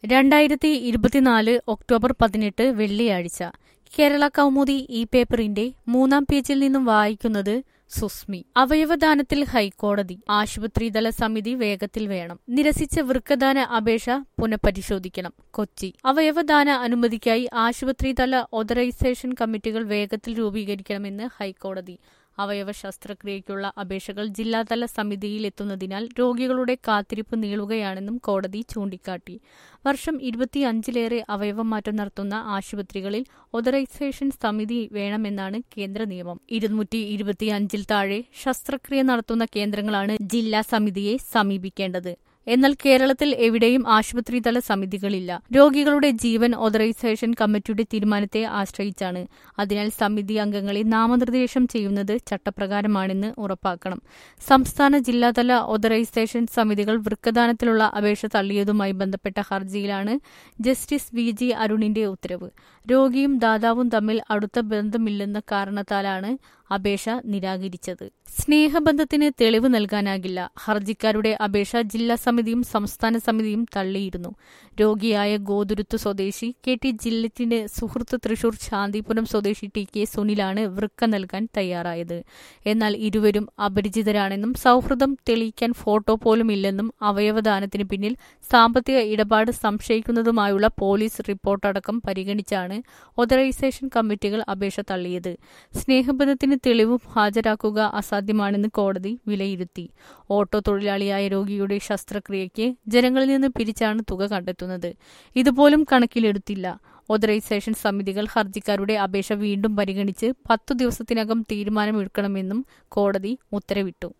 2024 October 18 വെള്ളിയാഴ്ച കേരള കൗമുദി ഈ പേപ്പറിന്റെ 3-ാം പേജിൽ നിന്നും വായിക്കുന്നത് സുസ്മി. അവയവദാനത്തിൽ ഹൈക്കോടതി. ആശുപത്രിതല സമിതി വേഗത്തിൽ വേണം. നിരസിച്ച വൃക്കദാന അപേക്ഷ പുനഃപരിശോധിക്കണം. കൊച്ചി. അവയവദാന അനുമതിക്കായി ആശുപത്രിതല ഓതറൈസേഷൻ കമ്മിറ്റികൾ വേഗത്തിൽ രൂപീകരിക്കണമെന്ന് ഹൈക്കോടതി. അവയവ ശസ്ത്രക്രിയയ്ക്കുള്ള അപേക്ഷകൾ ജില്ലാതല സമിതിയിലെത്തുന്നതിനാൽ രോഗികളുടെ കാത്തിരിപ്പ് നീളുകയാണെന്നും കോടതി ചൂണ്ടിക്കാട്ടി. വർഷം 25-ലേറെ അവയവമാറ്റം നടത്തുന്ന ആശുപത്രികളിൽ ഓതറൈസേഷൻ സമിതി വേണമെന്നാണ് കേന്ദ്ര നിയമം. 225-ൽ താഴെ ശസ്ത്രക്രിയ നടത്തുന്ന കേന്ദ്രങ്ങളാണ് ജില്ലാ സമിതിയെ സമീപിക്കേണ്ടത്. എന്നാൽ കേരളത്തിൽ എവിടെയും ആശുപത്രിതല സമിതികളില്ല. രോഗികളുടെ ജീവൻ ഓതറൈസേഷൻ കമ്മിറ്റിയുടെ തീരുമാനത്തെ ആശ്രയിച്ചാണ്. അതിനാൽ സമിതി അംഗങ്ങളെ നാമനിർദ്ദേശം ചെയ്യുന്നത് ചട്ടപ്രകാരമാണെന്ന് ഉറപ്പാക്കണം. സംസ്ഥാന ജില്ലാതല ഓതറൈസേഷൻ സമിതികൾ വൃക്കദാനത്തിലുള്ള അപേക്ഷ തള്ളിയതുമായി ബന്ധപ്പെട്ട ഹർജിയിലാണ് ജസ്റ്റിസ് VG അരുണിന്റെ ഉത്തരവ്. രോഗിയും ദാതാവും തമ്മിൽ അടുത്ത ബന്ധമില്ലെന്ന കാരണത്താലാണ് അപേക്ഷ നിരാകരിച്ചത്. സ്നേഹബന്ധത്തിന് തെളിവ് നൽകാനാകില്ല. ഹർജിക്കാരുടെ അപേക്ഷ ജില്ലാ സമിതിയും സംസ്ഥാന സമിതിയും തള്ളിയിരുന്നു. രോഗിയായ ഗോതുരുത്ത് സ്വദേശി KT ജില്ലറ്റിന്റെ സുഹൃത്ത് തൃശൂർ ശാന്തിപുരം സ്വദേശി TK സുനിലാണ് വൃക്ക നൽകാൻ തയ്യാറായത്. എന്നാൽ ഇരുവരും അപരിചിതരാണെന്നും സൗഹൃദം തെളിയിക്കാൻ ഫോട്ടോ പോലും ഇല്ലെന്നും അവയവദാനത്തിന് പിന്നിൽ സാമ്പത്തിക ഇടപാട് സംശയിക്കുന്നതുമായുള്ള പോലീസ് റിപ്പോർട്ടടക്കം പരിഗണിച്ചാണ് ഓതറൈസേഷൻ കമ്മിറ്റികൾ അപേക്ഷ തള്ളിയത്. സ്നേഹബന്ധത്തിന് തെളിവും ഹാജരാക്കുക അസാധ്യമാണെന്ന് കോടതി വിലയിരുത്തി. ഓട്ടോ തൊഴിലാളിയായ രോഗിയുടെ ശസ്ത്രക്രിയയ്ക്ക് ജനങ്ങളിൽ നിന്ന് പിരിച്ചാണ് തുക കണ്ടെത്തുന്നത്. ഇതുപോലും കണക്കിലെടുത്തില്ല. ഓതറൈസേഷൻ സമിതികൾ ഹർജിക്കാരുടെ അപേക്ഷ വീണ്ടും പരിഗണിച്ച് 10 ദിവസത്തിനകം തീരുമാനമെടുക്കണമെന്നും കോടതി ഉത്തരവിട്ടു.